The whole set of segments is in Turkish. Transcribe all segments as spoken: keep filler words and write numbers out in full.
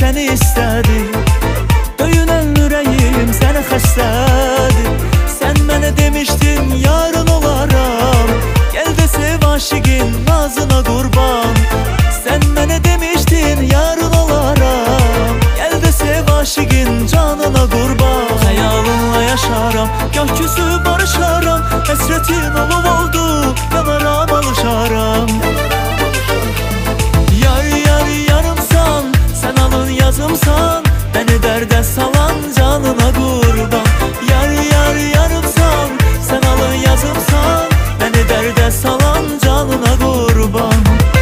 seni istedi. Döyünen yüreğim seni xəstədir. Sen mənə demiştin yarın olaram. Gel de sev aşığın nazına kurban. Sen mənə demiştin yarın olaram. Gel de sev aşığın canına kurban. Xəyalınla yaşaram, gah küsüb barışaram. Həsrətin olub oldu, yanaram alışaram. Yar yar yarımsan, sen alın yazımsan. Beni dərdə salan canına kurban. Yar yar yarımsan, sen alın yazımsan. Beni dərdə salan canına kurban.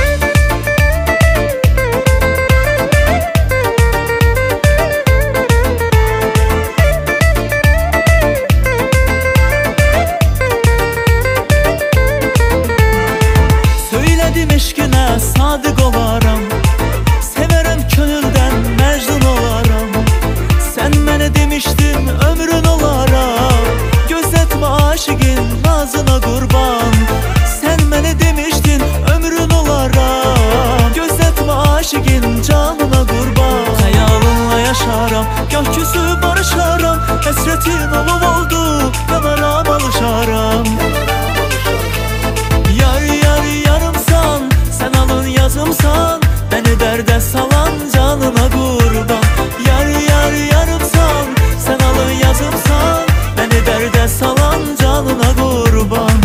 Söyledim eşkine sadık olaram. Severem könülden mecnun olaram. Sen mənə demiştin ömrün olaram. Gözetme aşığın nazına kurban. Sen mənə demiştin ömrün olaram. Gözetme aşığın canına kurban. Xəyalınla yaşaram, gah küsüb barışaram. Həsrətin olub oldu, yanaram alışaram. Yar yar yarımsan, sen alın yazımsan. Beni dərdə salan canına kurban. Yar yar yarımsan, sen alın yazımsan. Beni dərdə salan canına kurban.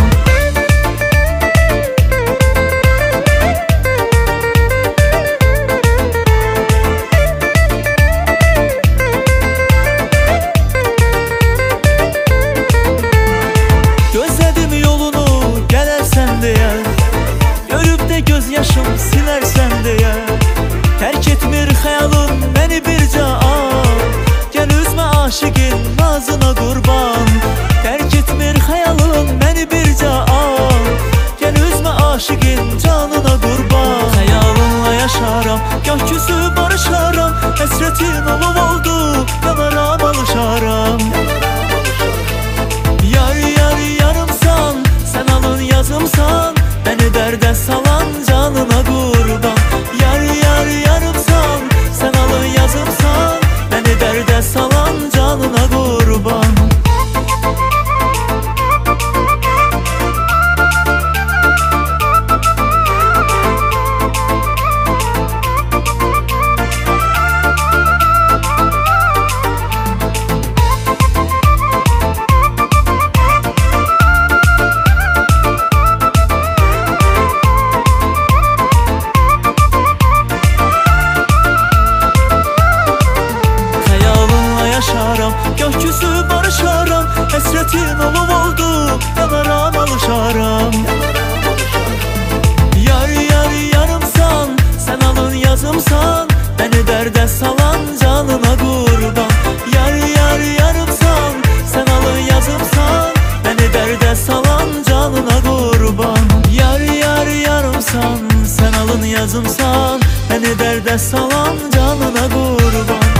Gözledim yolunu gələrsən deyə. Görüb də göz yaşım silərsən deyə. Terk etmir xəyalım beni bircə al. Gel üzmə aşığın nazına kurban. Terk etmir xəyalım beni bircə al. Gel üzmə aşığın canına kurban. Xəyalınla yaşaram, gah küsüb barışaram. Həsrətin olub oldu, yanaram alışaram. Yar yar yarımsan, sen alın yazımsan. Beni dərdə salan canına kurban. Yar yar yarımsan, sen alın yazımsan. Beni dərdə salan canına kurban. Gah küsüb barışaram. Həsrətin olub oldu, yanaram alışaram. Yar yar yarımsan, sen alın yazımsan. Beni dərdə salan canına kurban. Yar yar yarımsan, sen alın yazımsan. Beni dərdə salan canına kurban. Yar yar yarımsan, sen alın yazımsan. Beni dərdə salan canına kurban.